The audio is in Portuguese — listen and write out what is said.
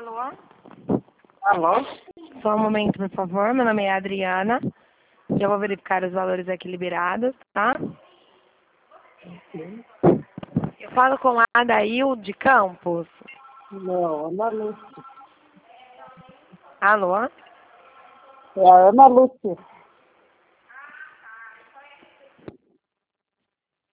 Alô? Alô? Só um momento, por favor. Meu nome é Adriana. Já vou verificar os valores aqui liberados, tá? Eu falo com a Adailde Campos. Não, Ana Lúcia. Alô? É a Ana Lúcia.